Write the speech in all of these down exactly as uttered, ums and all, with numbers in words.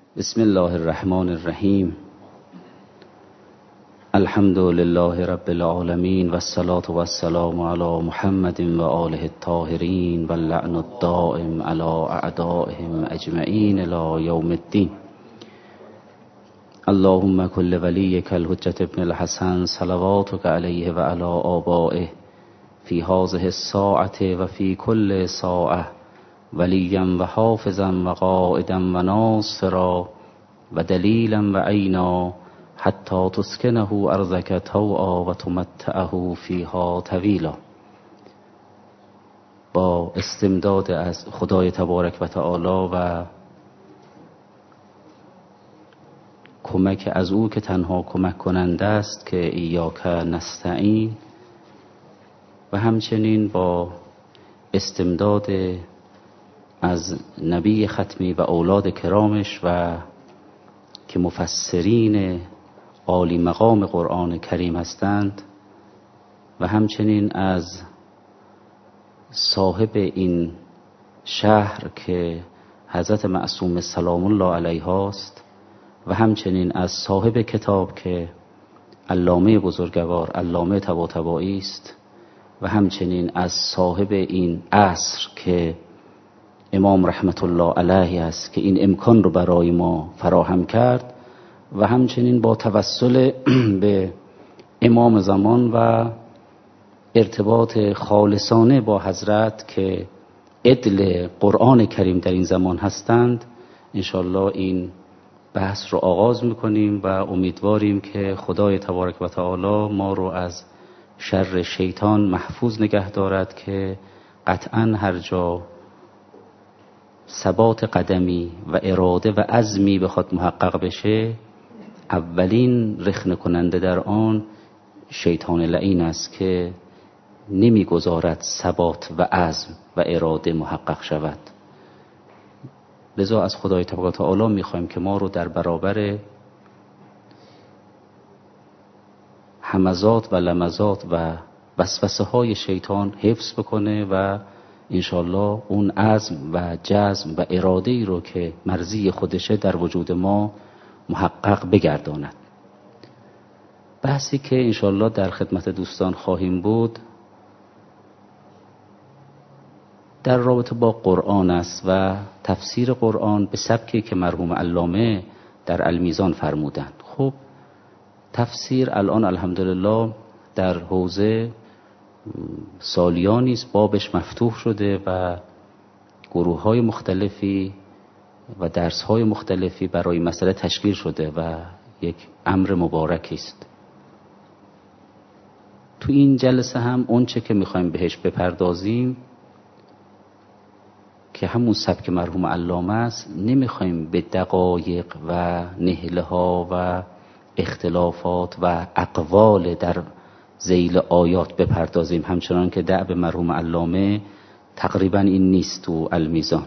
بسم الله الرحمن الرحیم. الحمد لله رب العالمین و الصلاة و السلام علی محمد و آله الطاهرین و اللعن الدائم علی اعدائهم اجمعین الی یوم الدین. اللهم کل ولیک الحجة ابن الحسن صلواتک علیه و علی آبائه فی هذه الساعة و فی کل ساعة ولیا و حافظا و قائدا و ناصرا و دلیلا و عینا حتی تسکنه ارضک طوعا و تمتعه فیها طویلا. با استمداد از خدای تبارک و تعالی و کمک از او که تنها کمک کننده است که ایاک نستعین، و همچنین با استمداد از نبی ختمی و اولاد کرامش و که مفسرین عالی مقام قرآن کریم هستند، و همچنین از صاحب این شهر که حضرت معصوم سلام الله علیه است، و همچنین از صاحب کتاب که علامه بزرگوار علامه طباطبایی است، و همچنین از صاحب این عصر که امام رحمت الله علیه است که این امکان رو برای ما فراهم کرد، و همچنین با توسل به امام زمان و ارتباط خالصانه با حضرت که عدل قرآن کریم در این زمان هستند، انشالله این بحث رو آغاز میکنیم و امیدواریم که خدای تبارک و تعالی ما رو از شر شیطان محفوظ نگه دارد که قطعا هر جا ثبات قدمی و اراده و عزمی بخواد محقق بشه، اولین رخنه کننده در آن شیطان لعین است که نمیگذارد ثبات و عزم و اراده محقق شود. لذا از خدای تبارک و تعالی میخوایم که ما رو در برابر همزات و لمزات و وسوسه های شیطان حفظ بکنه و انشالله اون عزم و جزم و اراده ای رو که مرضی خودشه در وجود ما محقق بگرداند. بحثی که انشالله در خدمت دوستان خواهیم بود در رابطه با قرآن است و تفسیر قرآن به سبکی که مرحوم علامه در المیزان فرمودند. خب تفسیر الان الحمدلله در حوزه سالیانی است بابش مفتوح شده و گروه های مختلفی و درس های مختلفی برای مسئله تشکیل شده و یک امر مبارکی است. تو این جلسه هم اون چه که میخوایم بهش بپردازیم که همون سبک مرحوم علامه است، نمیخوایم به دقایق و نهله ها و اختلافات و اقوال در ذیل آیات بپردازیم، همچنان که دأب مرحوم علامه تقریبا این نیست تو المیزان،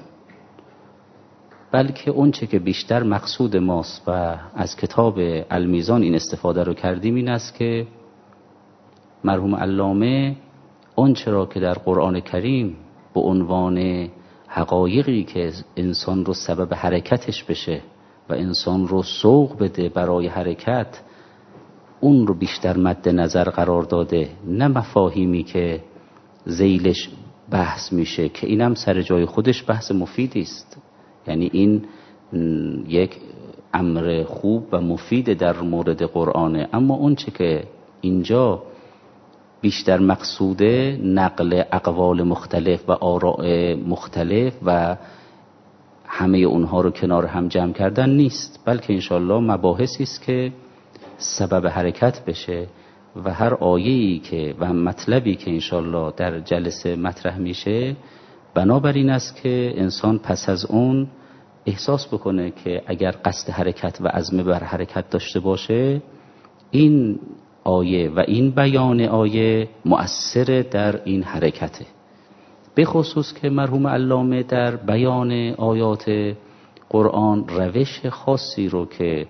بلکه اون چه که بیشتر مقصود ماست و از کتاب المیزان این استفاده رو کردیم این است که مرحوم علامه اون چرا که در قرآن کریم به عنوان حقایقی که انسان رو سبب حرکتش بشه و انسان رو سوق بده برای حرکت، اون رو بیشتر مد نظر قرار داده، نه مفاهیمی که ذیلش بحث میشه که اینم سر جای خودش بحث مفیدی است. یعنی این یک امر خوب و مفید در مورد قرآنه، اما اون چه که اینجا بیشتر مقصوده نقل اقوال مختلف و آراء مختلف و همه اونها رو کنار هم جمع کردن نیست، بلکه انشالله مباحثی است که سبب حرکت بشه و هر آیه‌ای که و مطلبی که انشالله در جلسه مطرح میشه بنابر این است که انسان پس از اون احساس بکنه که اگر قصد حرکت و عزم بر حرکت داشته باشه، این آیه و این بیان آیه مؤثر در این حرکته. به خصوص که مرحوم علامه در بیان آیات قرآن روش خاصی رو که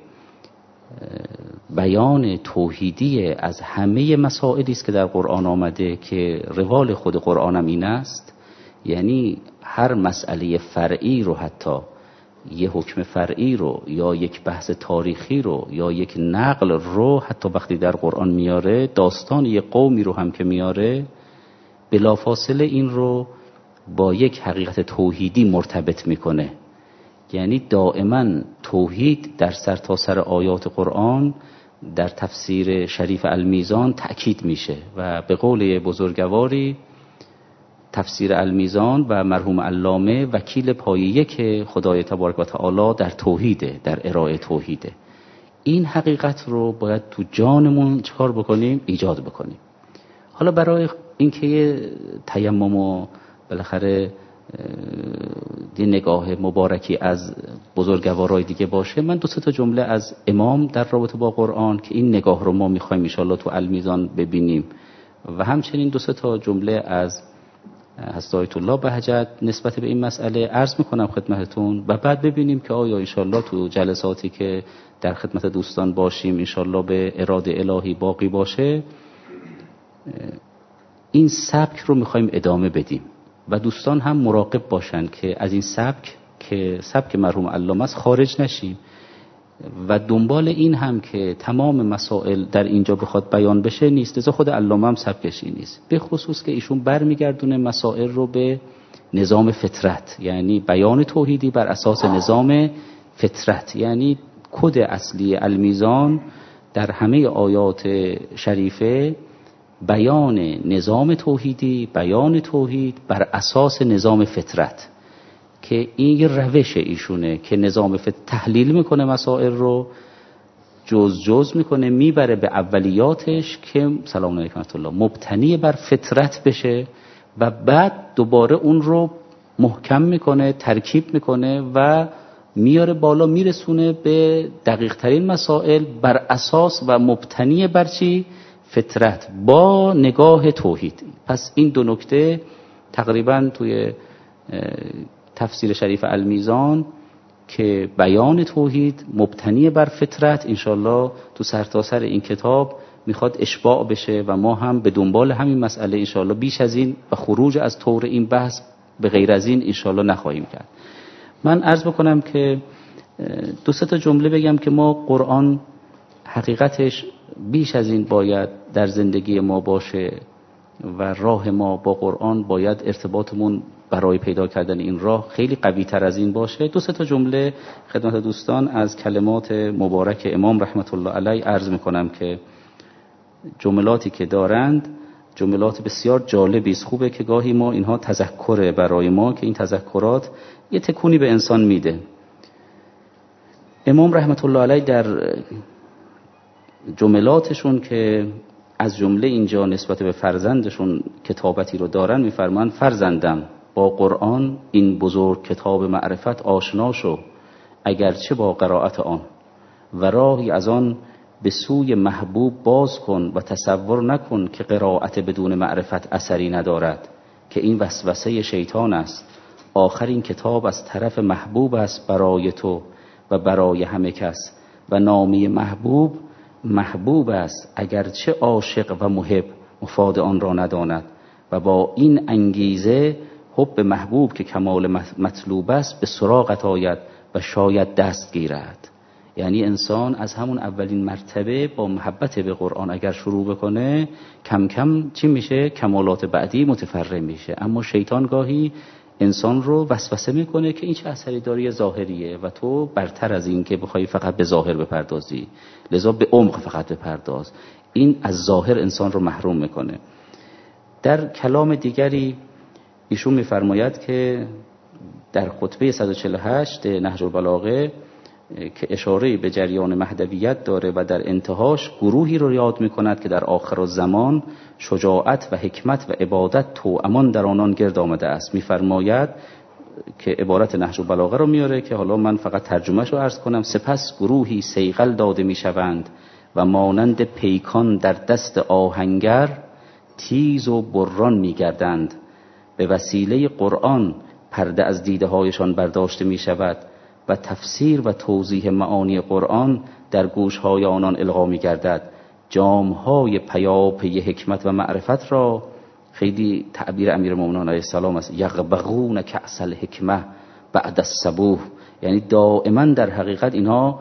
بیان توحیدی از همه مسائلی است که در قرآن آمده که روال خود قرآن هم این است، یعنی هر مسئله فرعی رو حتی یه حکم فرعی رو یا یک بحث تاریخی رو یا یک نقل رو حتی وقتی در قرآن میاره، داستان یه قومی رو هم که میاره، بلافاصله این رو با یک حقیقت توحیدی مرتبط میکنه. یعنی دائما توحید در سرتاسر آیات قرآن در تفسیر شریف المیزان تأکید میشه و به قول بزرگواری تفسیر المیزان و مرحوم علامه وکیل پایه‌ای که خدای تبارک و تعالی در توحیده، در ارائه توحیده. این حقیقت رو باید تو جانمون چکار بکنیم؟ ایجاد بکنیم. حالا برای اینکه یه تیمم و بالاخره یه نگاه مبارکی از بزرگوارای دیگه باشه، من دو سه تا جمله از امام در رابطه با قرآن که این نگاه رو ما میخوایم ان شاءالله تو المیزان ببینیم و همچنین دو سه تا جمله از حضرت آیت الله بهجت نسبت به این مسئله عرض میکنم خدمتتون و بعد ببینیم که آیا ان شاءالله تو جلساتی که در خدمت دوستان باشیم ان شاءالله به اراده الهی باقی باشه این سبک رو میخوایم ادامه بدیم و دوستان هم مراقب باشن که از این سبک که سبک مرحوم علامه است خارج نشیم و دنبال این هم که تمام مسائل در اینجا بخواد بیان بشه نیست. لذا خود علامه هم سبکش این نیست، به خصوص که ایشون برمیگردونه مسائل رو به نظام فطرت، یعنی بیان توحیدی بر اساس نظام فطرت. یعنی کد اصلی المیزان در همه آیات شریفه بیان نظام توحیدی، بیان توحید بر اساس نظام فطرت که این یه روش ایشونه که نظام فطرت تحلیل میکنه مسائل رو، جز جز میکنه میبره به اولیاتش که سلام علیکم ورحمت الله مبتنی بر فطرت بشه و بعد دوباره اون رو محکم میکنه، ترکیب میکنه و میاره بالا، میرسونه به دقیق ترین مسائل بر اساس و مبتنی بر چی؟ فطرت با نگاه توحید. پس این دو نکته تقریبا توی تفسیر شریف المیزان که بیان توحید مبتنی بر فطرت انشالله تو سرتاسر این کتاب میخواد اشباع بشه و ما هم به دنبال همین مسئله انشالله بیش از این و خروج از طور این بحث به غیر از این انشالله نخواهیم کرد. من عرض بکنم که دو سه تا جمله بگم که ما قرآن حقیقتش بیش از این باید در زندگی ما باشه و راه ما با قرآن باید ارتباطمون برای پیدا کردن این راه خیلی قوی تر از این باشه. دو سه تا جمله خدمت دوستان از کلمات مبارک امام رحمت الله علیه عرض میکنم که جملاتی که دارند جملات بسیار جالبی است. خوبه که گاهی ما اینها تذکره برای ما که این تذکرات یه تکونی به انسان میده. امام رحمت الله علیه در جملاتشون که از جمله اینجا نسبت به فرزندشون کتابتی رو دارن میفرمان: فرزندم با قرآن این بزرگ کتاب معرفت آشنا شو، اگرچه با قرائت آن، و راهی از آن به سوی محبوب باز کن و تصور نکن که قرائت بدون معرفت اثری ندارد، که این وسوسه شیطان است. آخر این کتاب از طرف محبوب است برای تو و برای همه کس، و نامی محبوب محبوب است اگرچه عاشق و محب مفاد آن را نداند، و با این انگیزه حب محبوب که کمال مطلوب است به سراغت آید و شاید دست گیرد. یعنی انسان از همون اولین مرتبه با محبت به قرآن اگر شروع بکنه کم کم چی میشه؟ کمالات بعدی متفرع میشه. اما شیطان گاهی انسان رو وسوسه میکنه که این چه اثری داره، ظاهریه و تو برتر از این که بخوای فقط به ظاهر بپردازی، لذا به عمق فقط بپرداز. این از ظاهر انسان رو محروم میکنه. در کلام دیگری ایشون میفرماید که در خطبه صد و چهل و هشت نهج البلاغه که اشاره به جریان مهدویت داره و در انتهاش گروهی رو یاد میکند که در آخر الزمان شجاعت و حکمت و عبادت توامان در آنان گرد آمده است. میفرماید که عبارت نهج البلاغه رو میاره که حالا من فقط ترجمهش رو عرض کنم: سپس گروهی صیقل داده میشوند و مانند پیکان در دست آهنگر تیز و بران میگردند. به وسیله قرآن پرده از دیده هایشان برداشته میشود و تفسیر و توضیح معانی قرآن در گوشهای آنان القا می گردد. جامهای پیاپی حکمت و معرفت را، خیلی تعبیر امیرالمومنین علیه السلام است، یغبغون کأس الحکمه بعد الصبوح، یعنی دائما در حقیقت اینها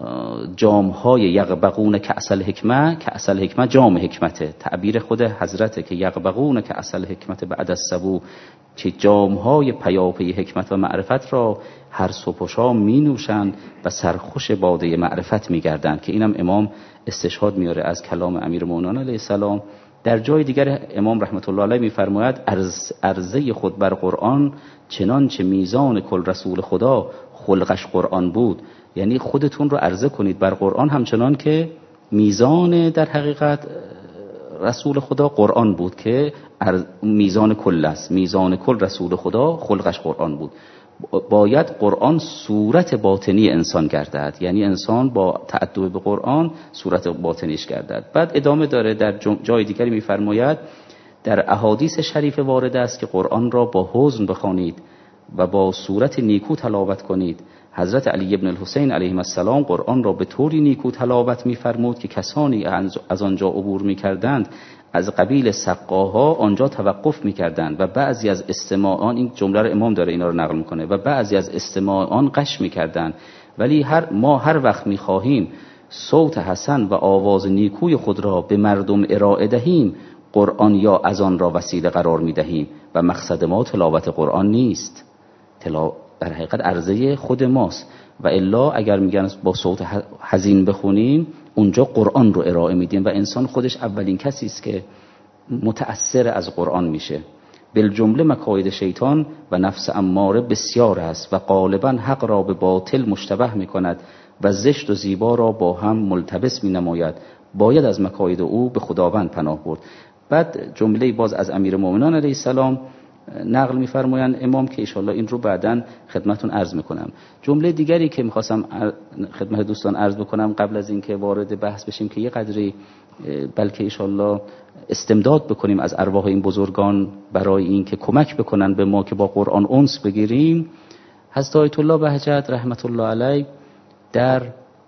جام‌های یغبغون کأس الحکمه، کأس الحکمه جام حکمته، تعبیر خود حضرته که یغبغون کأس الحکمه بعد الصبوح، که جام‌های پیاپی حکمت و معرفت را هر صبح و شام می نوشند و سرخوش باده معرفت می گردند. که اینم امام استشهاد میاره از کلام امیرالمومنین علیه السلام. در جای دیگر امام رحمت الله علیه میفرماید عرض عرضه خود بر قرآن چنانچه میزان کل رسول خدا خلقش قرآن بود. یعنی خودتون رو عرضه کنید بر قرآن همچنان که میزان در حقیقت رسول خدا قرآن بود، که میزان کل است. میزان کل رسول خدا خلقش قرآن بود. باید قرآن صورت باطنی انسان گردد، یعنی انسان با تأدب به قرآن صورت باطنیش گردد. بعد ادامه داره در جای دیگری میفرماید در احادیث شریف وارد است که قرآن را با حزن بخوانید و با صورت نیکو تلاوت کنید. حضرت علی ابن الحسین علیه السلام قرآن را به طوری نیکو تلاوت می‌فرمود که کسانی از آنجا عبور می‌کردند از قبیل سقاها آنجا توقف می‌کردند و بعضی از استماعان، این جمله رو امام داره اینا رو نقل می‌کنه، و بعضی از استماعان غش می‌کردند. ولی هر ما هر وقت می‌خواهیم صوت حسن و آواز نیکوی خود را به مردم ارائه دهیم، قرآن یا از آن را وسیله قرار می‌دهیم و مقصد ما تلاوت قرآن نیست، تلا در حقیقت عرضه خود ماست. و الا اگر میگن با صوت حزین بخونیم، اونجا قرآن رو ارائه میدیم و انسان خودش اولین کسی است که متأثر از قرآن میشه. بالجمله مکاید شیطان و نفس اماره بسیار است و غالبا حق را به باطل مشتبه میکند و زشت و زیبا را با هم ملتبس مینماید. باید از مکاید او به خداوند پناه برد. بعد جمله باز از امیرالمومنین علیه السلام نقل می‌فرمایند امام که انشالله این رو بعداً خدمتون عرض میکنم. جمله دیگری که میخواستم خدمت دوستان عرض بکنم قبل از اینکه وارد بحث بشیم که یه قدری بلکه انشالله استمداد بکنیم از ارواح این بزرگان برای این که کمک بکنن به ما که با قرآن انس بگیریم. حضرت آیت الله بهجت رحمت الله علیه در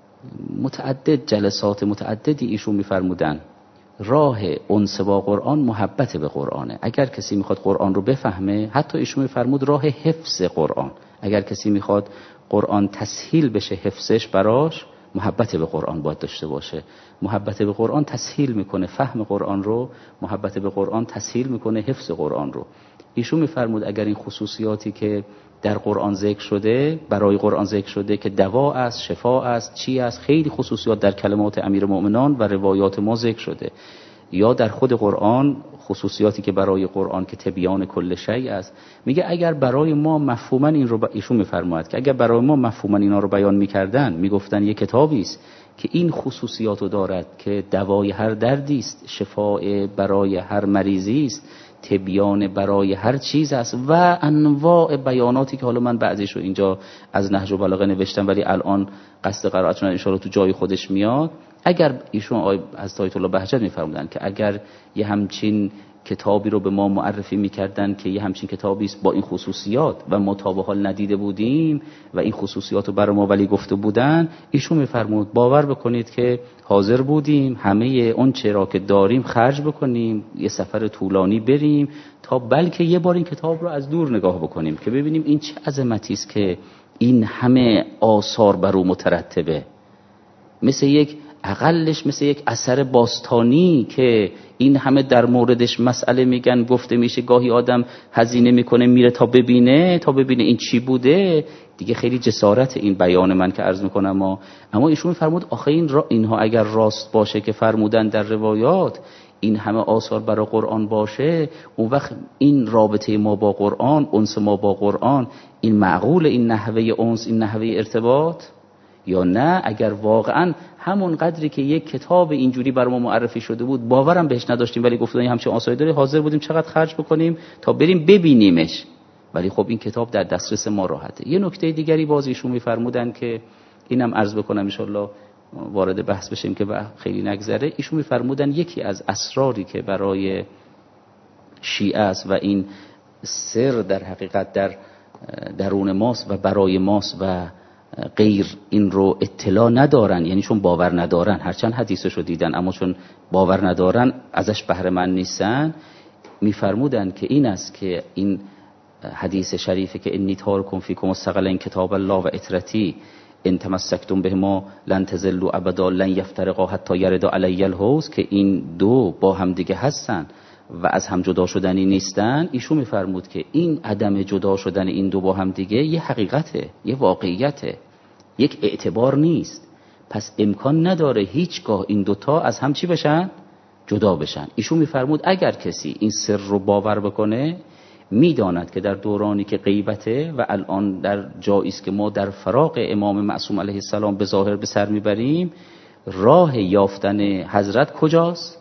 متعدد جلسات متعددی ایشون می‌فرمودن راه انس با قرآن محبت به قرآنه. اگر کسی میخواد قرآن رو بفهمه، حتی ایشون میفرمود راه حفظ قرآن، اگر کسی میخواد قرآن تسهیل بشه حفظش براش، محبت به قرآن باید داشته باشه. محبت به قرآن تسهیل میکنه فهم قرآن رو، محبت به قرآن تسهیل میکنه حفظ قرآن رو. ایشون میفرمود اگر این خصوصیاتی که در قرآن ذکر شده، برای قرآن ذکر شده که دوا است، شفا است، چی است، خیلی خصوصیات در کلمات امیرالمومنین و روایات ما ذکر شده، یا در خود قرآن خصوصیاتی که برای قرآن که تبیان کل شیء است. میگه اگر برای ما مفهوما این رو ب... ایشون میفرماید که اگر برای ما مفهوما اینا رو بیان میکردن، میگفتن یک کتابی است که این خصوصیات رو دارد که دوای هر دردی است، شفاء برای هر مریضی است، تبیان برای هر چیز است و انواع بیاناتی که حالا من بعضیش رو اینجا از نهج و بلاغه نوشتم ولی الان قصد قرائتشون ان شاءالله تو جای خودش میاد. اگر ایشون آی از آیت الله بهجت میفرمودن که اگر یه همچین کتابی رو به ما معرفی میکردن که یه همچین کتابی است با این خصوصیات و ما تا به حال ندیده بودیم و این خصوصیات رو برای ما ولی گفته بودن، ایشون میفرمود باور بکنید که حاضر بودیم همه اون چرا که داریم خرج بکنیم، یه سفر طولانی بریم تا بلکه یه بار این کتاب رو از دور نگاه بکنیم که ببینیم این چه عظمتی است که این همه آثار بر او مترتبه. مثل یک اقلش مثل یک اثر باستانی که این همه در موردش مسئله میگن، گفته میشه، گاهی آدم هزینه میکنه میره تا ببینه تا ببینه این چی بوده دیگه. خیلی جسارت این بیان من که عرض میکنم. ما اما ایشون فرمود آخه این را اینها اگر راست باشه که فرمودن در روایات این همه آثار برای قرآن باشه، اون وقت این رابطه ما با قرآن، انس ما با قرآن، این معقول، این نحوه انس، این نحوه ارتباط، یا نه اگر واقعا همون قدری که یک کتاب اینجوری بر ما معرفی شده بود باورم بهش نداشتیم ولی گفتن این همچین آثاری داره، حاضر بودیم چقدر خرج بکنیم تا بریم ببینیمش، ولی خب این کتاب در دسترس ما راحته. یه نکته دیگری باز ایشون میفرمودن که اینم عرض بکنم ان شاءالله وارد بحث بشیم که خیلی نگذره. ایشون میفرمودن یکی از اسراری که برای شیعه است و این سر در حقیقت در درون ماست و برای ماست و غیر این رو اطلاع ندارن، یعنی چون باور ندارن، هرچند حدیثشو دیدن اما چون باور ندارن ازش بهره مند نیستن، میفرمودن که این است که این حدیث شریفه که انی تارکم فیکم الثقلین کتاب الله و اطرتی ان تمسکتم بهما لن تضلوا ابدا لن یفترقا حتی یرد علی الحوض، که این دو با هم دیگه هستن و از هم جدا شدنی نیستن. ایشون میفرمود که این عدم جدا شدن این دو با هم دیگه یه حقیقته، یه واقعیته، یک اعتبار نیست. پس امکان نداره هیچگاه این دوتا از هم چی بشن؟ جدا بشن. ایشون میفرمود اگر کسی این سر رو باور بکنه میداند که در دورانی که غیبته و الان در جایی است که ما در فراق امام معصوم علیه السلام به ظاهر به سر میبریم، راه یافتن حضرت کجاست؟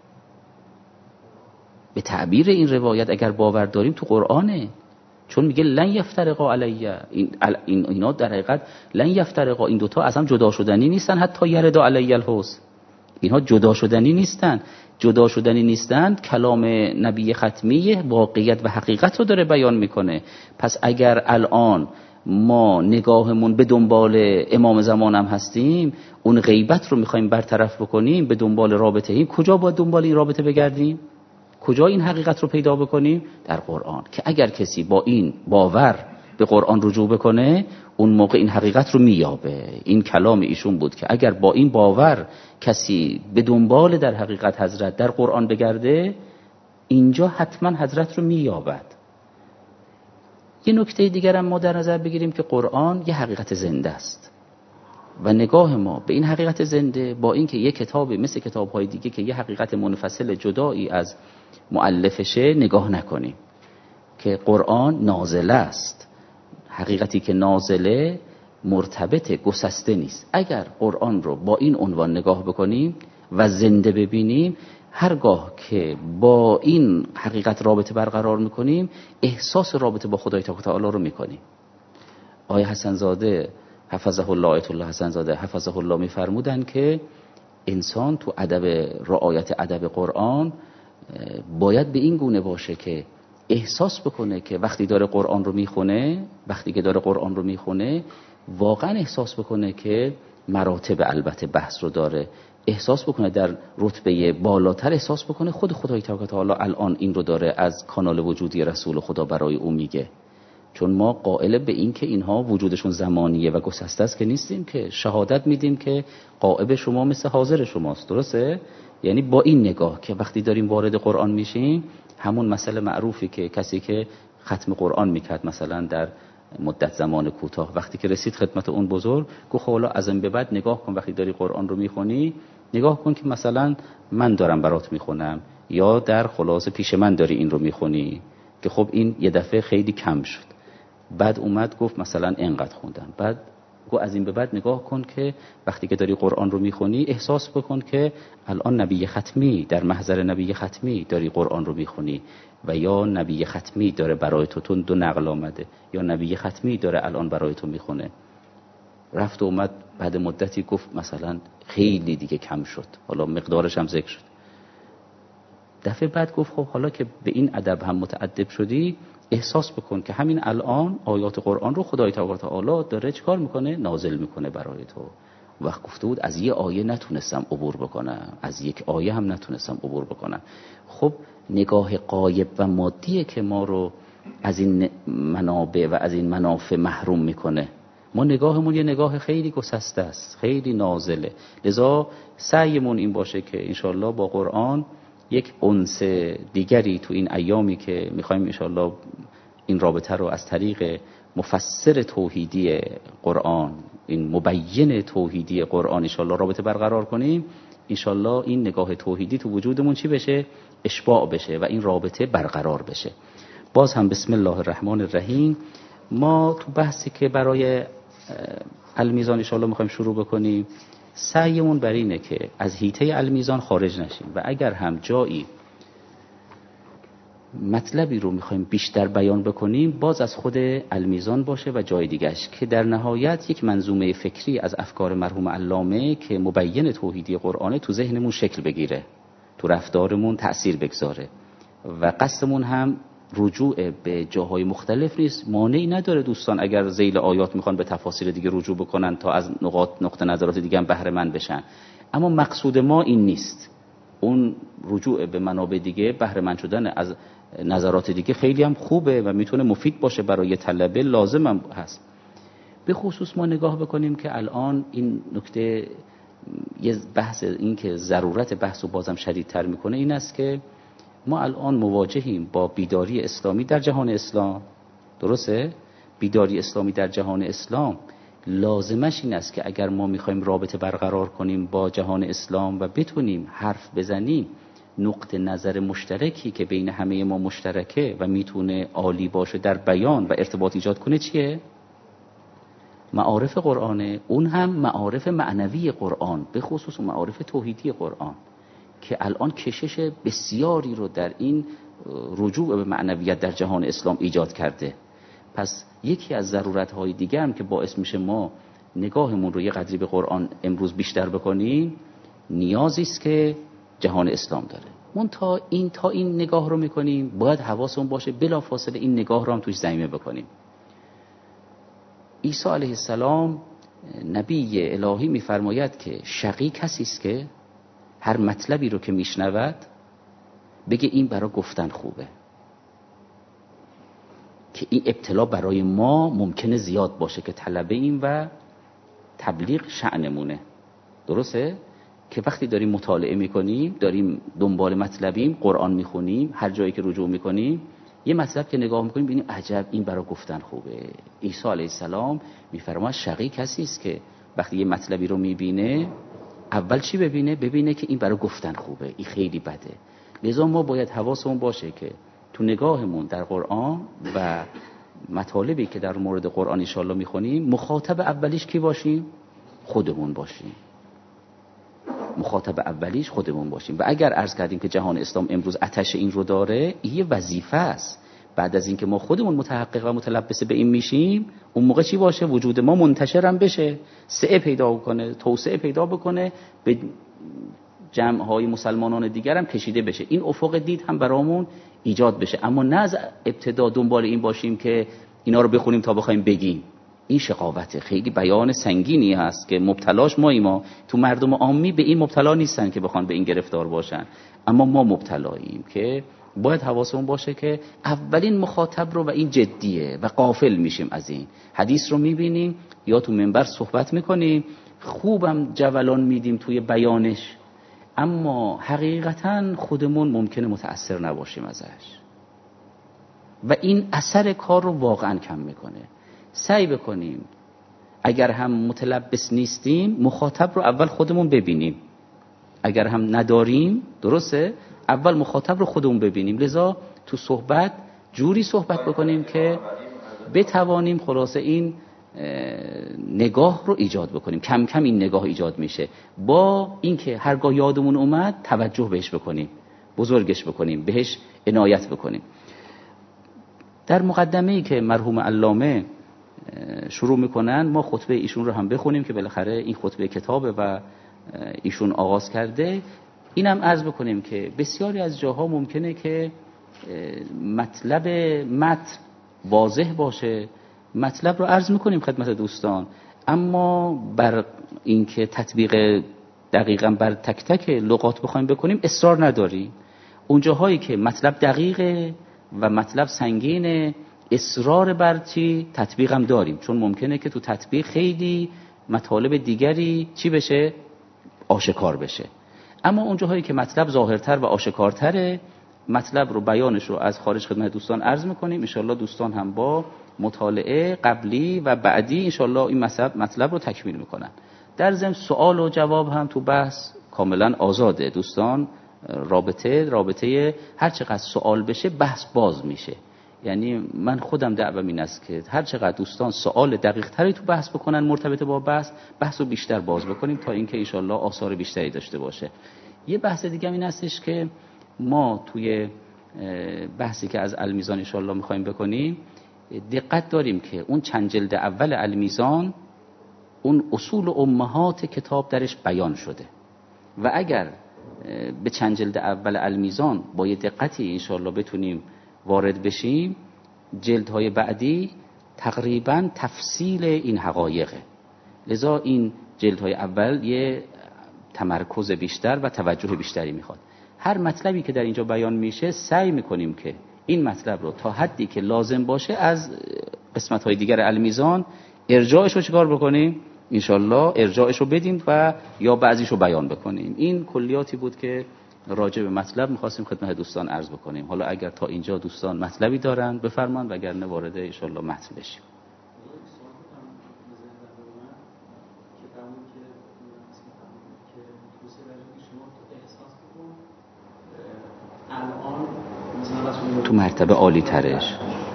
به تعبیر این روایت اگر باور داریم تو قرآنه، چون میگه لن یفترقا علیه، این این اینا در حقیقت لن یفترقا، این دوتا از هم جدا شدنی نیستن حتی یرد علیه الحوض، اینها جدا شدنی نیستن. جدا شدنی نیستن کلام نبی ختمی واقعیت و حقیقت رو داره بیان میکنه. پس اگر الان ما نگاهمون به دنبال امام زمان هم هستیم، اون غیبت رو میخوایم برطرف بکنیم، به دنبال رابطه ایم، کجا باید دنبال این رابطه بگردیم؟ کجا این حقیقت رو پیدا بکنیم؟ در قرآن. که اگر کسی با این باور به قرآن رجوع بکنه، اون موقع این حقیقت رو مییابه. این کلام ایشون بود که اگر با این باور کسی به دنبال در حقیقت حضرت در قرآن بگرده، اینجا حتما حضرت رو مییابد. یه نکته دیگر هم ما در نظر بگیریم که قرآن یه حقیقت زنده است و نگاه ما به این حقیقت زنده، با اینکه یه کتابی مثل کتاب‌های دیگه که یه حقیقت منفصل جدایی از مؤلفشه نگاه نکنیم، که قرآن نازله است. حقیقتی که نازله مرتبط گسسته نیست. اگر قرآن رو با این عنوان نگاه بکنیم و زنده ببینیم، هرگاه که با این حقیقت رابطه برقرار میکنیم، احساس رابطه با خدای تعالی رو میکنیم. آقای حسن زاده حفظه الله، آیت الله حسن زاده حفظه الله میفرمودن که انسان تو ادب رعایت ادب قرآن باید به این گونه باشه که احساس بکنه که وقتی داره قرآن رو میخونه، وقتی که داره قرآن رو میخونه واقعا احساس بکنه که مراتب البته بحث رو داره، احساس بکنه در رتبه بالاتر، احساس بکنه خود خدای تعالی الان این رو داره از کانال وجودی رسول خدا برای او میگه. چون ما قائل به این که اینها وجودشون زمانیه و گسسته است که نیستیم، که شهادت میدیم که غائب شما مثل حاضر شماست. درسته؟ یعنی با این نگاه که وقتی داریم وارد قرآن میشیم، همون مسئله معروفی که کسی که ختم قرآن میکرد مثلا در مدت زمان کوتاه، وقتی که رسید خدمت اون بزرگ، گفت حالا از این به بعد نگاه کن وقتی داری قرآن رو میخونی، نگاه کن که مثلا من دارم برات میخونم یا در خلاصه پیش من داری این رو میخونی. که خب این یه دفعه خیلی کم شد. بعد اومد گفت مثلا اینقدر خوندم. بعد گفت از این به بعد نگاه کن که وقتی که داری قرآن رو میخونی، احساس بکن که الان نبی ختمی در محضر نبی ختمی داری قرآن رو میخونی، و یا نبی ختمی داره برای تو تون دو نقل آمده، یا نبی ختمی داره الان برای تو میخونه. رفت و اومد بعد مدتی گفت مثلا خیلی دیگه کم شد، حالا مقدارش هم ذکر شد. دفعه بعد گفت خب حالا که به این ادب هم متأدب شدی، احساس بکن که همین الان آیات قرآن رو خدای تعالی داره چیکار میکنه؟ نازل میکنه برای تو. وقت گفته بود از یه آیه نتونستم عبور بکنم، از یک آیه هم نتونستم عبور بکنم. خب نگاه غایب و مادیه که ما رو از این منابع و از این منافع محروم میکنه. ما نگاهمون یه نگاه خیلی گسسته است، خیلی نازله. لذا سعیمون این باشه که انشالله با قرآن یک انس دیگری تو این ایامی که میخوایم انشالله این رابطه رو از طریق مفسر توحیدی قرآن، این مبین توحیدی قرآن انشالله رابطه برقرار کنیم، انشالله این نگاه توحیدی تو وجودمون چی بشه؟ اشباع بشه و این رابطه برقرار بشه. باز هم بسم الله الرحمن الرحیم. ما تو بحثی که برای المیزان انشالله میخوایم شروع بکنیم، سعیمون بر اینه که از حیطه المیزان خارج نشیم و اگر هم جایی مطلبی رو میخوایم بیشتر بیان بکنیم، باز از خود المیزان باشه و جای دیگهش، که در نهایت یک منظومه فکری از افکار مرحوم علامه که مبین توحیدی قرآنه تو ذهنمون شکل بگیره، تو رفتارمون تأثیر بگذاره. و قصدمون هم رجوع به جاهای مختلف نیست. مانعی نداره دوستان اگر ذیل آیات میخوان به تفاسیر دیگه رجوع بکنن تا از نقاط نقطه نظرات دیگه هم بهره مند بشن، اما مقصود ما این نیست. اون رجوع به منابع دیگه، بهره مند شدن از نظرات دیگه خیلی هم خوبه و میتونه مفید باشه برای طلبه، لازم هم هست. به خصوص ما نگاه بکنیم که الان این نکته، یه بحث این که ضرورت بحث رو بازم شدیدتر میکنه این است که ما الان مواجهیم با بیداری اسلامی در جهان اسلام. درسته؟ بیداری اسلامی در جهان اسلام لازمش این است که اگر ما میخوایم رابطه برقرار کنیم با جهان اسلام و بتونیم حرف بزنیم، نقطه نظر مشترکی که بین همه ما مشترکه و میتونه عالی باشه در بیان و ارتباط ایجاد کنه چیه؟ معارف قرآنه، اون هم معارف معنوی قرآن، به خصوص معارف توحیدی قرآن که الان کشش بسیاری رو در این رجوع به معنویت در جهان اسلام ایجاد کرده. پس یکی از ضرورت‌های دیگه هم که باعث میشه ما نگاهمون رو یه قدری به قرآن امروز بیشتر بکنیم، نیازی است که جهان اسلام داره. من تا این تا این نگاه رو میکنیم باید حواسمون باشه بلافاصله این نگاه رو هم توش ضمیمه بکنیم. عیسی علیه السلام نبی الهی میفرماید که شقی کسی است که هر مطلبی رو که میشنود بگه این برای گفتن خوبه، که این ابتلا برای ما ممکنه زیاد باشه که طلبه این و تبلیغ شأنمونه. درسته؟ که وقتی داریم مطالعه میکنیم، داریم دنبال مطلبیم، قرآن میخونیم، هر جایی که رجوع میکنیم یه مطلب که نگاه میکنیم ببینیم عجب این برای گفتن خوبه. عیسی علیه السلام میفرماید شقی کسی است که وقتی یه مطلبی رو میبینه اول چی ببینه؟ ببینه که این برای گفتن خوبه، این خیلی بده. لذا ما باید حواسمون باشه که تو نگاهمون در قرآن و مطالبی که در مورد قرآن ان شاءالله میخونیم مخاطب اولیش کی باشیم؟ خودمون باشیم. مخاطب اولیش خودمون باشیم. و اگر عرض کردیم که جهان اسلام امروز آتش این رو داره، این یه وظیفه است. بعد از اینکه ما خودمون متحقق و متلبس به این میشیم، اون موقع چی باشه؟ وجود ما منتشرم بشه، سعه پیدا کنه، توسعه پیدا بکنه، به جمع‌های مسلمانان دیگر هم کشیده بشه، این افق دید هم برامون ایجاد بشه. اما نه از ابتدا دنبال این باشیم که اینا رو بخونیم تا بخوایم بگیم. این شقاوته، خیلی بیان سنگینی هست که مبتلاش ما ایما تو مردم عامی به این مبتلا نیستن که بخوان به این گرفتار باشن، اما ما مبتلاییم که باید حواسمون باشه که اولین مخاطب رو و این جدیه و غافل میشیم از این. حدیث رو میبینیم یا تو منبر صحبت میکنیم، خوبم جولان میدیم توی بیانش، اما حقیقتا خودمون ممکنه متأثر نباشیم ازش و این اثر کار رو واقعا کم میکنه. سعی بکنیم اگر هم متلبس نیستیم مخاطب رو اول خودمون ببینیم، اگر هم نداریم درسته اول مخاطب رو خودمون ببینیم. لذا تو صحبت جوری صحبت بکنیم که بتوانیم خلاصه این نگاه رو ایجاد بکنیم. کم کم این نگاه ایجاد میشه با اینکه هرگاه یادمون اومد توجه بهش بکنیم، بزرگش بکنیم، بهش عنایت بکنیم. در مقدمه‌ای که مرحوم علامه شروع میکنن ما خطبه ایشون رو هم بخونیم که بالاخره این خطبه کتابه و ایشون آغاز کرده. اینم عرض بکنیم که بسیاری از جاها ممکنه که مطلب متن واضح باشه، مطلب رو عرض میکنیم خدمت دوستان، اما بر اینکه تطبیق دقیقاً بر تک تک لغات بخوایم بکنیم اصرار نداریم. اون جاهایی که مطلب دقیقه و مطلب سنگینه اصرار بر چی تطبیق هم داریم، چون ممکنه که تو تطبیق خیلی مطالب دیگری چی بشه؟ آشکار بشه. اما اون جاهایی که مطلب ظاهرتر و آشکارتره مطلب رو بیانش رو از خارج خدمت دوستان عرض میکنیم. انشالله دوستان هم با مطالعه قبلی و بعدی انشالله این مطلب مطلب رو تکمیل میکنن. در ضمن سوال و جواب هم تو بحث کاملا آزاده دوستان، رابطه رابطه هر چقدر سوال بشه بحث باز میشه. یعنی من خودم دعوام این است که هر چقدر دوستان سوال دقیق تری تو بحث بکنن مرتبط با بحث، بحث رو بیشتر باز بکنیم تا اینکه ان شاءالله آثار بیشتری داشته باشه. یه بحث دیگه این هستش که ما توی بحثی که از المیزان ان شاءالله می‌خوایم بکنیم دقت داریم که اون چند جلد اول المیزان اون اصول و امهات کتاب درش بیان شده و اگر به چند جلد اول المیزان با یه دقتی ان شاءالله بتونیم وارد بشیم، جلدهای بعدی تقریبا تفصیل این حقایقه. لذا این جلدهای اول یه تمرکز بیشتر و توجه بیشتری میخواد. هر مطلبی که در اینجا بیان میشه سعی میکنیم که این مطلب رو تا حدی که لازم باشه از قسمت‌های دیگر المیزان ارجاعش رو چیکار بکنیم؟ انشالله ارجاعش رو بدیم و یا بعضیش رو بیان بکنیم. این کلیاتی بود که راجع به مطلب می‌خواستیم خدمت دوستان عرض بکنیم. حالا اگر تا اینجا دوستان مطلبی دارن بفرمایید، وگرنه وارد انشالله متن بشیم. تو مرتبه عالی ترش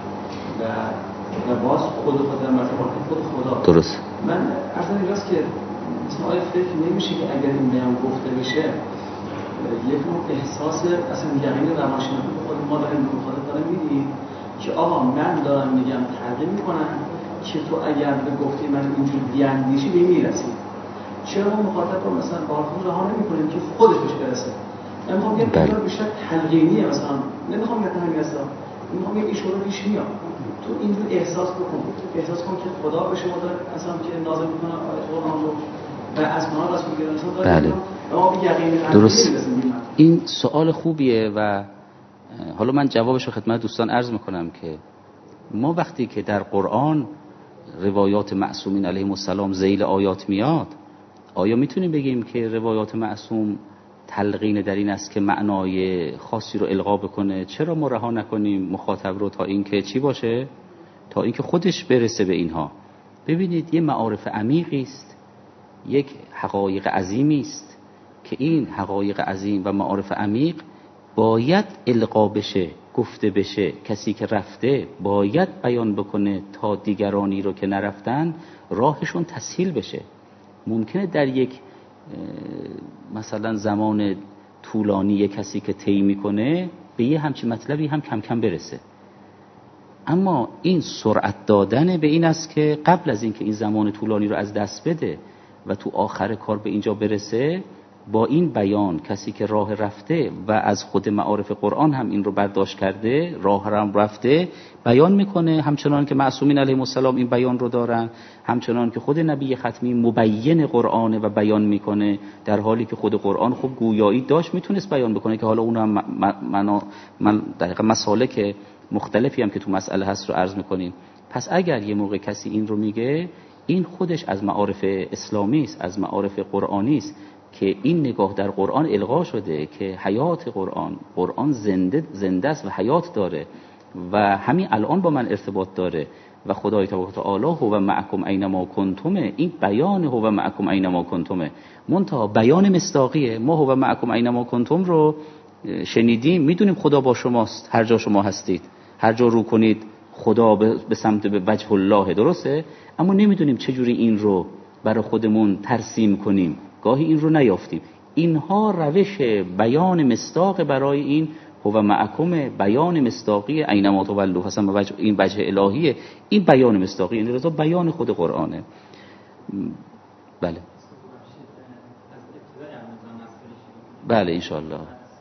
و باز خود خود در مرتبه خود خدا. درست. من اصلا اینجاست که مثلا آیا فکر نمیشه که اگر این بیان گفته بشه یک نوع احساس اصلا یقین روانشناختی به خود ما داریم به خودت داریم میدیم که آقا من دارم میگم تغییر میکنم که تو اگر به گفتی من اینجور بیاندیشی به میرسی. چرا ما مخاطب رو مثلا با خود رها نمی‌کنیم که خودش بهش برسه؟ من میخوام یه مقدار بیشتر تلقینیه، مثلا نمیخوام بگم همین اصلا میخوام یه ایشون رو پیش میام تو اینجور احساس بکن، احساس کن که خدا به شما داره اصلا که نازل میکنه آیه قرآن رو و از ما رسول گرفتن داره. بله درست. این سوال خوبیه و حالا من جوابش رو خدمت دوستان عرض میکنم که ما وقتی که در قرآن روایات معصومین علیهم السلام ذیل آیات میاد، آیا میتونیم بگیم که روایات معصوم تلقین در این است که معنای خاصی رو القا بکنه؟ چرا ما رها نکنیم مخاطب رو تا اینکه چی باشه؟ تا اینکه خودش برسه به اینها. ببینید یه معارف عمیقی است، یک حقایق عظیمی است که این حقایق عظیم و معارف عمیق باید القا بشه، گفته بشه. کسی که رفته باید بیان بکنه تا دیگرانی رو که نرفتن راهشون تسهیل بشه. ممکنه در یک مثلا زمان طولانی یک کسی که طی میکنه به یه همچین مطلبی هم کم کم برسه، اما این سرعت دادن به این است که قبل از اینکه این زمان طولانی رو از دست بده و تو آخر کار به اینجا برسه، با این بیان کسی که راه رفته و از خود معارف قرآن هم این رو برداشت کرده، راه هم رفته، بیان میکنه. همچنان که معصومین علیهم السلام این بیان رو دارن، همچنان که خود نبی ختمی مبین قرآنه و بیان میکنه، در حالی که خود قرآن خب گویایی داشت میتونست بیان بکنه که حالا اون هم من من دقیقا مسالک مختلفی هم که تو مسئله هست رو عرض میکنیم. پس اگر یه موقع کسی این رو میگه، این خودش از معارف اسلامی است، از معارف قرآنی است که این نگاه در قرآن القا شده که حیات قرآن، قرآن زنده زنده است و حیات داره و همین الان با من ارتباط داره و خدای تبارک و تعالی هو معکم اینما کنتم. این بیان هو معکم اینما کنتم، منتها بیان مصداقیه. ما هو معکم اینما کنتم رو شنیدیم، میدونیم خدا با شماست هر جا شما هستید، هر جا رو کنید خدا به سمت به وجه الله، درسته؟ اما نمیدونیم چجوری این رو برای خودمون ترسیم کنیم، گاهی این رو نیافتیم. اینها روش بیان مصداق برای این هو معکم، بیان مصداقی اینما تولوا حسن وجه، این وجه الهیه، این بیان مصداقی، این رضا بیان خود قرآنه. بله بله انشاءالله.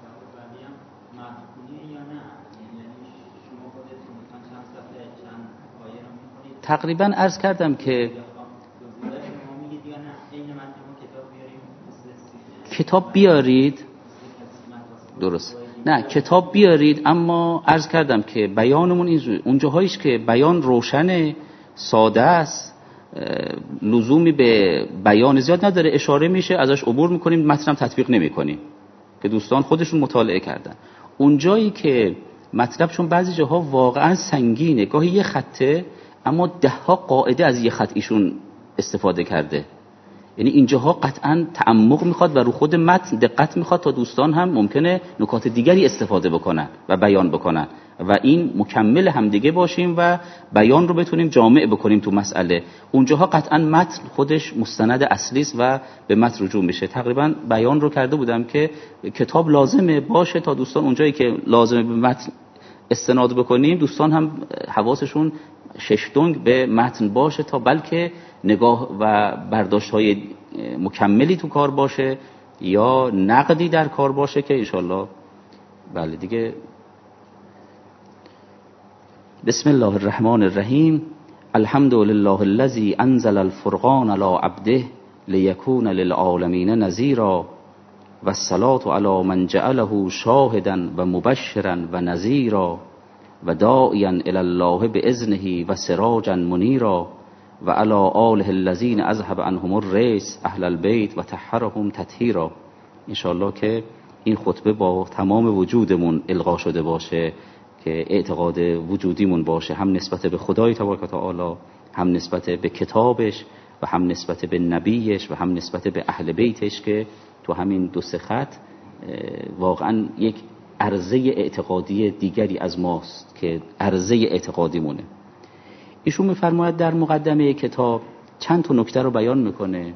تقریبا عرض کردم که کتاب بیارید، درست، نه کتاب بیارید، اما عرض کردم که بیانمون این اون جاهاییش که بیان روشن ساده است، لزومی به بیان زیاد نداره، اشاره میشه ازش عبور میکنیم، متن هم تطبیق نمیکنیم که دوستان خودشون مطالعه کردن. اون جایی که مطلب چون بعضی جاها واقعا سنگینه، گاهی یه خطه اما ده ها قاعده از یه خط ایشون استفاده کرده، یعنی اینجاها قطعا تعمق میخواد و رو خود متن دقت میخواد تا دوستان هم ممکنه نکات دیگری استفاده بکنن و بیان بکنن و این مکمل همدیگه باشیم و بیان رو بتونیم جامع بکنیم تو مسئله. اونجاها قطعا متن خودش مستند اصلی است و به متن رجوع میشه. تقریبا بیان رو کرده بودم که کتاب لازمه باشه تا دوستان اونجایی که لازمه به متن استناد بکنیم، دوستان هم حواسشون ششتونگ به متن باشه تا بلکه نگاه و برداشت های مکملی تو کار باشه یا نقدی در کار باشه که انشالله. بله دیگه. بسم الله الرحمن الرحیم. الحمد لله الذي انزل الفرقان على عبده ليكون للعالمین نذیرا والصلاة على من جعله شاهدا و مبشرا و نذیرا و داعیا الی الله باذنه و سراجا منیرا و علی آله الذین اذهب عنهم الرجس اهل البیت و طهرهم تطهیرا. انشاءالله که این خطبه با تمام وجودمون القا شده باشه، که اعتقاد وجودیمون باشه، هم نسبت به خدای تبارک و تعالی، هم نسبت به کتابش و هم نسبت به نبیش و هم نسبت به اهل بیتش، که تو همین دو سه خط واقعا یک عرضه اعتقادی دیگری از ماست که عرضه اعتقادیمونه. ایشون میفرماید در مقدمه کتاب چند تا نکته رو بیان میکنه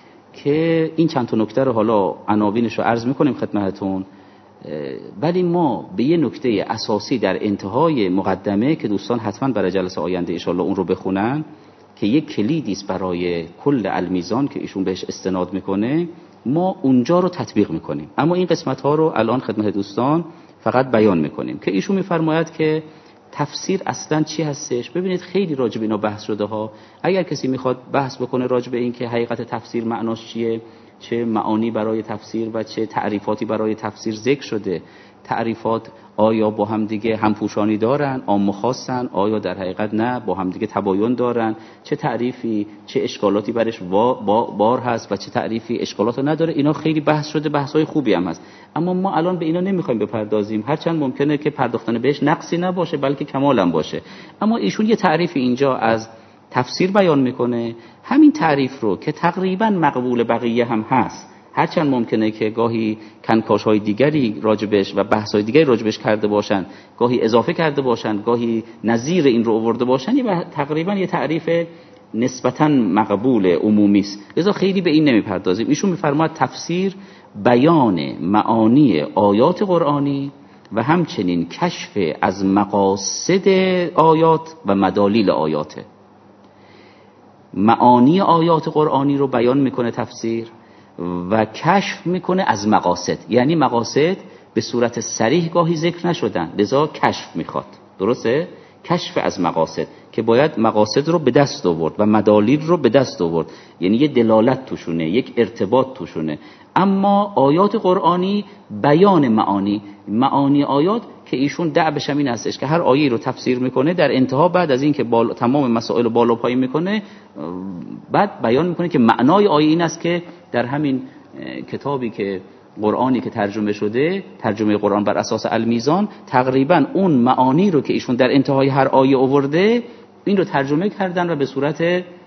که این چند تا نکته رو حالا عناوینش رو عرض میکنیم خدمتتون، ولی ما به یه نکته اساسی در انتهای مقدمه که دوستان حتما برای جلسه آینده ان شاءالله اون رو بخونن، که یک کلیدی است برای کل المیزان که ایشون بهش استناد میکنه، ما اونجا رو تطبیق میکنیم. اما این قسمت ها رو الان خدمت دوستان فقط بیان میکنیم که ایشون میفرماید که تفسیر اصلا چی هستش. ببینید خیلی راجع به اینا بحث شده ها. اگر کسی میخواد بحث بکنه راجع به این که حقیقت تفسیر معناش چیه، چه معانی برای تفسیر و چه تعریفاتی برای تفسیر ذکر شده، تعریفات آیا با هم دیگه همپوشانی دارن، عام و خاصن، آیا در حقیقت نه با هم دیگه تباین دارن، چه تعریفی چه اشکالاتی برش بار هست و چه تعریفی اشکالات نداره، اینا خیلی بحث شده، بحث‌های خوبی هم هست. اما ما الان به اینا نمیخوایم بپردازیم، هرچند ممکنه که پرداختن بهش نقصی نباشه بلکه کمال هم باشه. اما ایشون یه تعریفی اینجا از تفسیر بیان میکنه، همین تعریف رو که تقریبا مقبول بقیه هم هست، هرچند ممکنه که گاهی کنکاش‌های دیگری راجبش و بحث‌های دیگری راجبش کرده باشن، گاهی اضافه کرده باشن، گاهی نظیر این رو آورده باشن، یه تقریبا یه تعریف نسبتاً مقبول عمومی است، لذا خیلی به این نمیپردازیم. ایشون میفرماید تفسیر بیان معانی آیات قرآنی و همچنین کشف از مقاصد آیات و مدالیل آیاته. معانی آیات قرآنی رو بیان میکنه تفسیر و کشف میکنه از مقاصد، یعنی مقاصد به صورت صریح گاهی ذکر نشدن، لذا کشف میخواد، درسته؟ کشف از مقاصد که باید مقاصد رو به دست آورد و مدالیل رو به دست آورد، یعنی یه دلالت توشونه، یک ارتباط توشونه. اما آیات قرآنی بیان معانی معانی آیات که ایشون دعبش همین هستش که هر آیه رو تفسیر میکنه، در انتها بعد از این که بالا تمام مسائل رو بالا پایین میکنه، بعد بیان میکنه که معنای آیه این است که در همین کتابی که قرآنی که ترجمه شده، ترجمه قرآن بر اساس المیزان، تقریبا اون معانی رو که ایشون در انتهای هر آیه آورده این رو ترجمه کردن و به صورت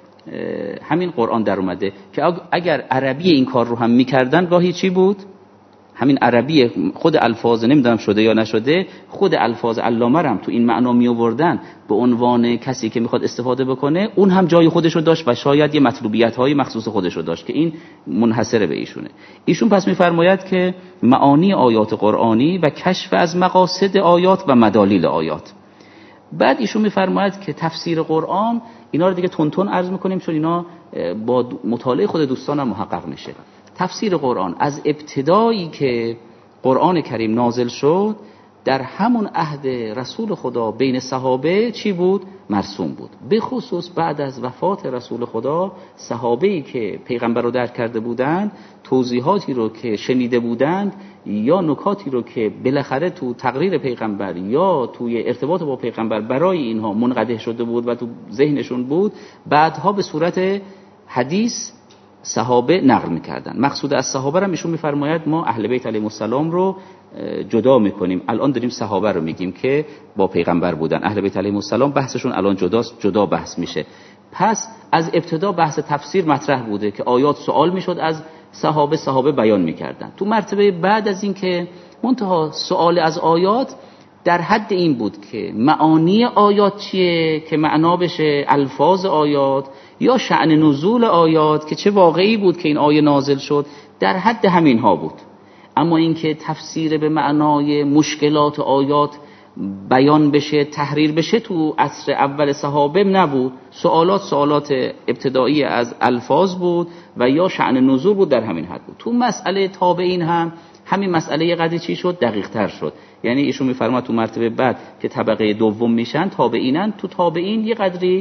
همین قرآن در اومده، که اگر عربی این کار رو هم میکردن گاهی چی بود؟ همین عربی خود الفاظ نمیدونم شده یا نشده، خود الفاظ علامه هم تو این معنا می آوردن به عنوان کسی که میخواد استفاده بکنه، اون هم جای خودش رو داشت و شاید یه مطلوبیت های مخصوص خودش رو داشت که این منحصر به ایشونه. ایشون پس میفرماید که معانی آیات قرآنی و کشف از مقاصد آیات و مدالیل آیات. بعد ایشون میفرماید که تفسیر قرآن، اینا رو دیگه تون تون عرض میکنیم چون اینا با مطالعه خود دوستانم محقق میشه. تفسیر قرآن از ابتدایی که قرآن کریم نازل شد در همون عهد رسول خدا بین صحابه چی بود؟ مرسوم بود. به خصوص بعد از وفات رسول خدا، صحابه‌ای که پیغمبر رو درک کرده بودند، توضیحاتی رو که شنیده بودند یا نکاتی رو که بالاخره تو تقریر پیغمبر یا توی ارتباط با پیغمبر برای اینها منقدح شده بود و تو ذهنشون بود، بعدها به صورت حدیث صحابه نقل میکردن. مقصود از صحابه رو ایشون میفرماید ما اهل بیت علیهم السلام رو جدا میکنیم، الان داریم صحابه رو میگیم که با پیغمبر بودن. اهل بیت علیهم السلام بحثشون الان جداست، جدا بحث میشه. پس از ابتدا بحث تفسیر مطرح بوده که آیات سوال میشد از صحابه، صحابه بیان میکردن. تو مرتبه بعد از این که منتها سوال از آیات در حد این بود که معانی آیات چیه که معنا بشه الفاظ آیات، یا شأن نزول آیات که چه واقعی بود که این آیه نازل شد، در حد همین ها بود. اما اینکه تفسیر به معنای مشکلات آیات بیان بشه، تحریر بشه، تو عصر اول صحابه نبود. سوالات سوالات ابتدایی از الفاظ بود و یا شأن نزول بود، در همین حد بود. تو مسئله تابعین هم همین مسئله قضیه چی شد؟ دقیق تر شد. یعنی ایشون میفرماد تو مرتبه بعد که طبقه دوم میشن تابعینن، تو تابعین یه قدری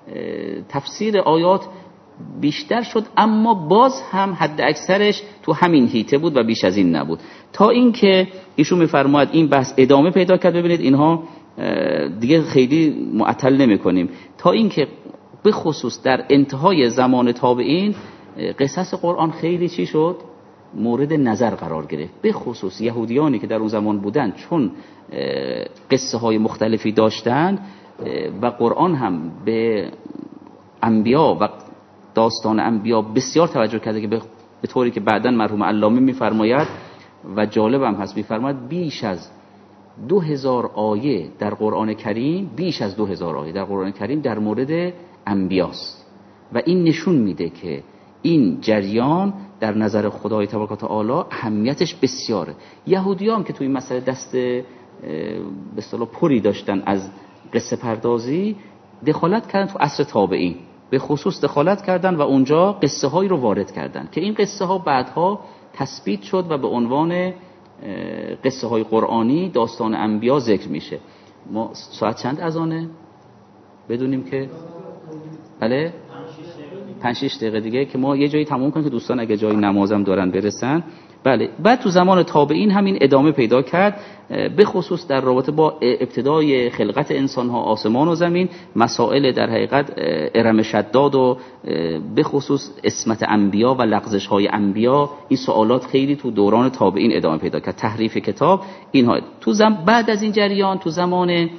تفسیر آیات بیشتر شد، اما باز هم حد اکثرش تو همین هیته بود و بیش از این نبود. تا اینکه ایشون میفرماید این بحث ادامه پیدا کرد. ببینید اینها دیگه خیلی معطل نمی کنیم. تا اینکه به خصوص در انتهای زمان تابعین قصص قرآن خیلی چی شد؟ مورد نظر قرار گرفت. به خصوص یهودیانی که در اون زمان بودن، چون قصه های مختلفی داشتن و قرآن هم به انبیا و داستان انبیا بسیار توجه کرده که به طوری که بعداً مرحوم علامه میفرماید و جالب هم هست، میفرماید بیش از دو هزار آیه در قرآن کریم بیش از دو هزار آیه در قرآن کریم در مورد انبیاست و این نشون میده که این جریان در نظر خدای تبارک و تعالی اهمیتش بسیاره. یهودی‌ها هم که توی این مسئله دست به اصطلاح پری داشتن از قصه پردازی، دخالت کردن تو عصر تابعین، به خصوص دخالت کردن و اونجا قصه هایی رو وارد کردن که این قصه ها بعدها تثبیت شد و به عنوان قصه های قرآنی داستان انبیا ذکر میشه. ما ساعت چند اذانه؟ بدونیم که بله پنج شش دقیقه دیگه که ما یه جایی تموم کنیم که دوستان اگه جایی نمازم دارن برسن. بله، بعد تو زمان تابعین همین ادامه پیدا کرد، به خصوص در رابطه با ابتدای خلقت انسان ها، آسمان و زمین، مسائل در حقیقت ارم شداد و به خصوص اسمت انبیا و لغزش های انبیا، این سوالات خیلی تو دوران تابعین ادامه پیدا کرد. تحریف کتاب اینها تو زم... بعد از این جریان تو زمان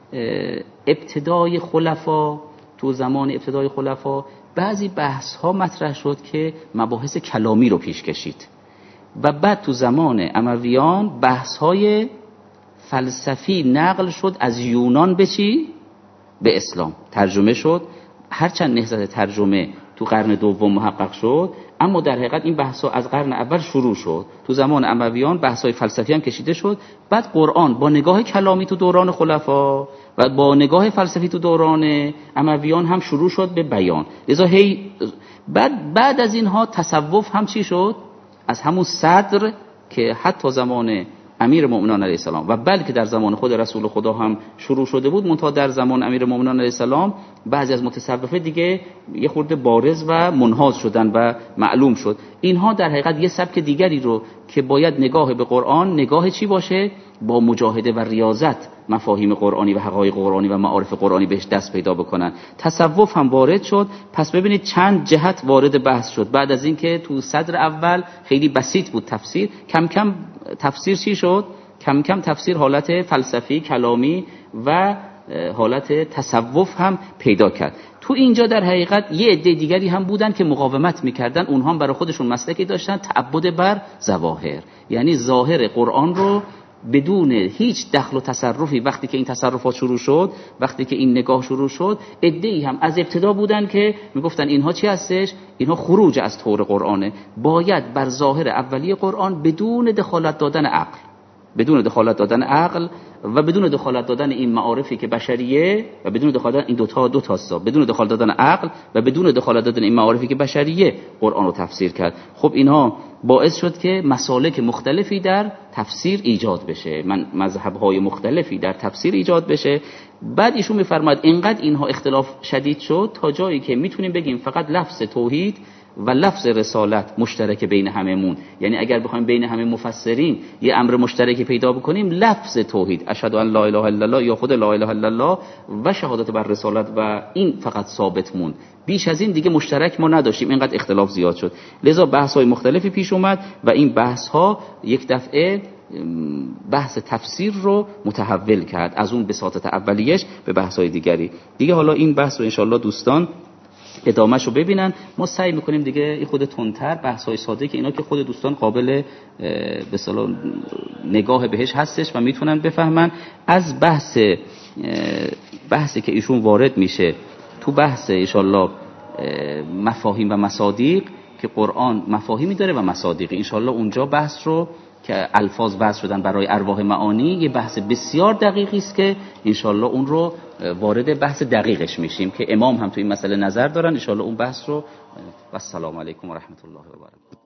ابتدای خلفا تو زمان ابتدای خلفا بعضی بحث ها مطرح شد که مباحث کلامی رو پیش کشید و بعد تو زمان امویان بحث های فلسفی نقل شد از یونان به چی؟ به اسلام ترجمه شد. هرچند نهضت ترجمه تو قرن دوم محقق شد، اما در حقیقت این بحث ها از قرن اول شروع شد. تو زمان امویان بحث های فلسفی هم کشیده شد، بعد قرآن با نگاه کلامی تو دوران خلفا و با نگاه فلسفی تو دوران امویان هم شروع شد به بیان. لذا هی بعد بعد از اینها تصوف هم چی شد؟ از همون صدر که حتی زمان امیر مؤمنان علیه السلام و بلکه در زمان خود رسول خدا هم شروع شده بود، منتها در زمان امیر مؤمنان علیه السلام بعضی از متصوفه دیگه یه خورده بارز و منحاز شدن و معلوم شد. اینها در حقیقت یه سبک دیگری رو که باید نگاه به قرآن نگاه چی باشه؟ با مجاهده و ریاضت مفاهیم قرآنی و حقایق قرآنی و معارف قرآنی بهش دست پیدا بکنن. تصوف هم وارد شد. پس ببینید چند جهت وارد بحث شد. بعد از اینکه تو صدر اول خیلی بسیط بود تفسیر، کم کم تفسیر چی شد؟ کم کم تفسیر حالت فلسفی کلامی و حالت تصوف هم پیدا کرد. تو اینجا در حقیقت یه عده دیگری هم بودن که مقاومت میکردن، اونها هم برای خودشون مسلکی داشتن، تعبد بر ظواهر، یعنی ظاهر قرآن رو بدون هیچ دخل و تصرفی. وقتی که این تصرفات شروع شد، وقتی که این نگاه شروع شد، عده‌ای هم از ابتدا بودن که میگفتن اینها چی هستش؟ اینها خروج از طور قرآنه، باید بر ظاهر اولیه قرآن بدون دخالت دادن عقل بدون دخالت دادن عقل و بدون دخالت دادن این معارفی که بشریه و بدون دخالت دادن این دو تا دو تاستا بدون دخالت دادن عقل و بدون دخالت دادن این معارفی که بشریه قرآن رو تفسیر کرد. خب اینها باعث شد که مسالک مختلفی در تفسیر ایجاد بشه، من مذهب‌های مختلفی در تفسیر ایجاد بشه. بعد ایشون می‌فرماید اینقدر اینها اختلاف شدید شد تا جایی که میتونیم بگیم فقط لفظ توحید و لفظ رسالت مشترک بین هممون. یعنی اگر بخوایم بین همه مفسرین یه امر مشترکی پیدا بکنیم، لفظ توحید، اشهد ان لا اله الا الله، یا خود لا اله الا الله و شهادت بر رسالت، و این فقط ثابت موند. بیش از این دیگه مشترک ما نداشتیم، اینقدر اختلاف زیاد شد. لذا بحث‌های مختلفی پیش اومد و این بحث‌ها یک دفعه بحث تفسیر رو متحول کرد از اون بساطت اولیش به بحث‌های دیگری. دیگه حالا این بحث رو انشالله دوستان ادامهشو ببینن. ما سعی میکنیم دیگه خود تندتر بحث‌های ساده که اینا که خود دوستان قابل به اصطلاح نگاه بهش هستش و میتونن بفهمن. از بحث بحثی که ایشون وارد میشه تو بحث انشالله مفاهیم و مصادیق، که قرآن مفاهیمی داره و مصادیقی، انشالله اونجا بحث رو که الفاظ وضع شدن برای ارواح معانی، یه بحث بسیار دقیقی است که انشالله اون رو وارد بحث دقیقش میشیم که امام هم تو این مسئله نظر دارن. انشالله اون بحث رو. و السلام علیکم و رحمت الله و برکاته.